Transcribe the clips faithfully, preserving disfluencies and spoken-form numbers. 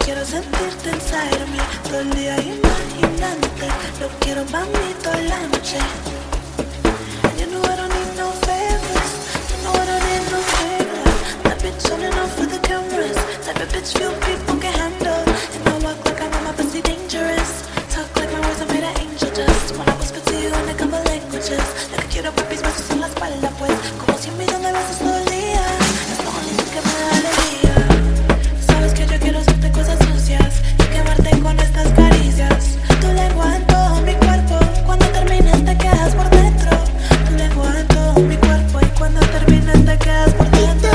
quiero sentirte inside of me. Todo el día imaginándote. Lo quiero pa' mí toda la noche. And you know I don't need no favors. You know I don't need no favors. That bitch showing off for the cameras. Type of bitch few people can handle. And I walk like I know my pussy dangerous. Talk like my words are made of angel dust. When I whisper to you in a couple languages. Lo que quiero papis besos en la espalda pues. Como cien millones de besos todo el día. Es lo único que me da alegría. Sabes que yo quiero hacerte cosas sucias y quemarte con estas caricias. Tu lengua en todo mi cuerpo. Cuando termines te quedas por dentro. Tu lengua en todo mi cuerpo y cuando termines te quedas por dentro.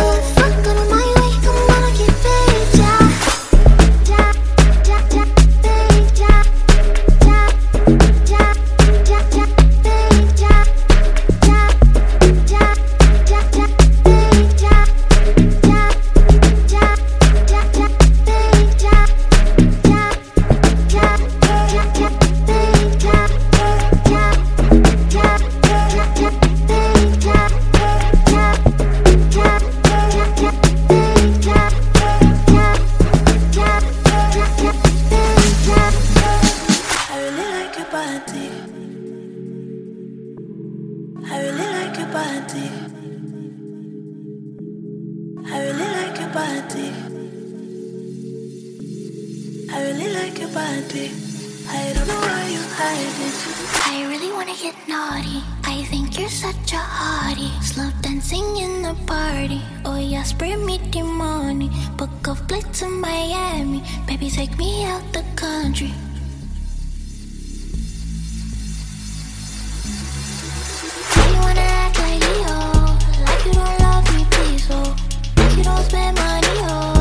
I really like your body. I really like your body. I really like your body. I don't know why you hide it. I really wanna get naughty. I think you're such a hottie. Slow dancing in the party. Oh yeah, spray me the money. Book of flights to Miami. Baby, take me out the country. You wanna act like Leo, like you don't love me, please, oh. Like you don't spend money, oh.